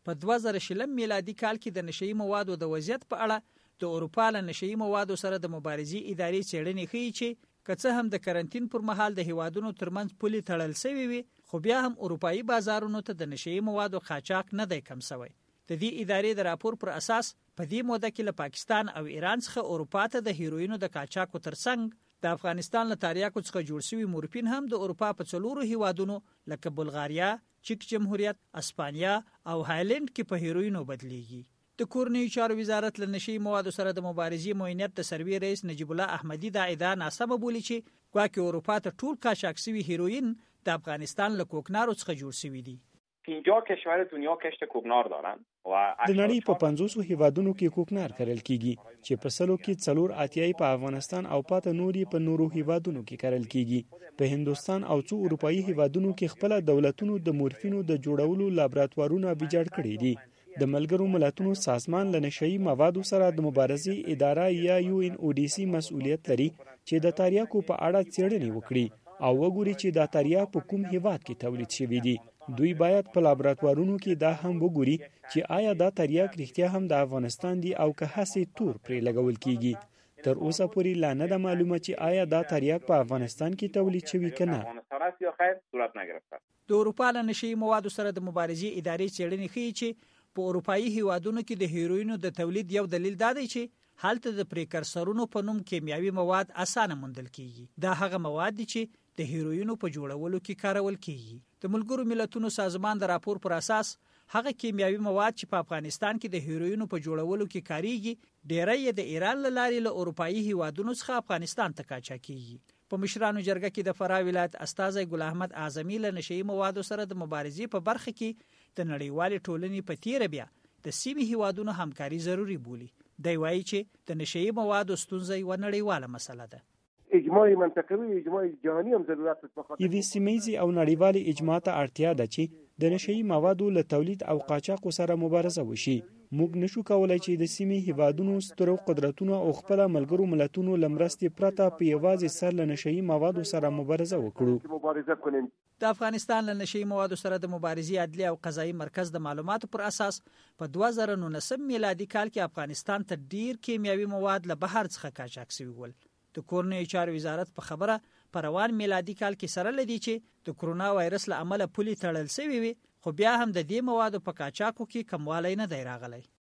په 2020 میلادي کال کې د نشئی موادو د وضعیت په اړه د اروپا له نشئی موادو سره د مبارزې ادارې څېړنې ښیي چې که څه هم د کرنټین پر مهال د هیوادونو ترمنځ پولې تړل شوې وي، خو بیا هم اروپایي بازارونو ته د نشئی موادو قاچاق نه دی کم شوی. د دې ادارې د راپور پر اساس په دې موده کې له پاکستان او ایران څخه اروپا ته د هیروینو د قاچاقو ترڅنګ د افغانستان له تریاکو څخه جوړ شوي مورفین هم د اروپا په 4 هیوادونو لکه بلغاریا، چک جمهوریت، اسپانیا او هالند کې په هیروینو بدلیږي. د کورنیو چارو وزارت له نشئی موادو سره د مبارزې معینیت د سروي رئیس نجیب الله احمدي دا ادعا ناسمه بولي چې ګواکې اروپا ته ټول قاچاق شوي هیروین د افغانستان له کوکنارو څخه جوړ شوي دي. 50 کشور دنیا کشت کوکنار دارن و د نړۍ په 500 هیوادونو کې کوکنار کرل کیږي چې په سلو کې 4 په افغانستان او پاته نوري په نورو هیوادونو کې کرل کیږي. په هندستان او څو اروپایي هیوادونو کې خپل دولتونو د مورفینو د جوړولو لابراتوارونه بجاړ کړي دي. د ملګرو ملتونو سازمان له نشئی موادو سره د مبارزې اداره یا UNODC مسؤلیت لري چې د تریاکو په اړه څېړنې وکړي او وګوري چې دا تریاک په کوم هیواد کې تولید شوی دی. دوی باید په لابراتوارونو کې دا هم وګوري چې آیا دا تریاک رښتیا هم د افغانستان دی او که هسې تور پرې لګول کیږي. تر اوسه پورې لا نه ده معلومه چې آیا دا تریاک په افغانستان کې تولید شوی که نه. د اروپا له نشئی موادو سره د مبارزې ادارې څېړنې ښیي چې په اروپایي هیوادونو کې د هیروینو د تولید یو دلیل دا دی چې هلته د پریکرسرونو په نوم کیمیاوي مواد اسانه موندل کیږي. دا هغه مواد دي چې د هیروینو په جوړولو کې کارول کیږي. د ملګرو ملتونو سازمان د راپور پر اساس هغه کیمیاوي مواد چې په افغانستان کې د هیروینو په جوړولو کې کاریږي ډیری د ایران له لارې له اروپایي هیوادونو څخه افغانستان ته قاچاق کیږي. په مشرانو جرګه کې د فراه ولایت استاذ ګل احمد اعظمي له نشئی موادو سره د مبارزې په برخه کې د نړیوال ټولنې په تیره بیا د سیمې هیوادونو همکاري ضروری بولي. دی وایي چې د نشئی موادو ستونزه یوه نړیواله مسله ده. اجماع منطقوي اجماع جهاني هم ضرورت لري. یوې سیمه‌ییزې او نړیوالې اجماع ته اړتیا ده چې د نشئی موادو له تولید او قاچاقو سره مبارزه وشي. موږ نشو کولای چې د سیمې هیوادونو سترو قدرتونو او خپل ملګرو ملتونو لمرستې پرته په یوازې سر له نشئی موادو سره مبارزه وکړو. د افغانستان له نشئی موادو سره د مبارزې عدلي او قضایي مرکز د معلوماتو پر اساس په 2019 میلادي کال کې افغانستان ته ډیر کیمیاوي مواد له بهر څخه قاچاق شوي ول. د کورنیو چارو وزارت په خبره په روان میلادي کال کې سره لدی چې د کرونا وایرس له امله پولې تړل شوي وي، خو بیا هم د دې موادو په قاچاقو کې کموالی نه دی راغلی.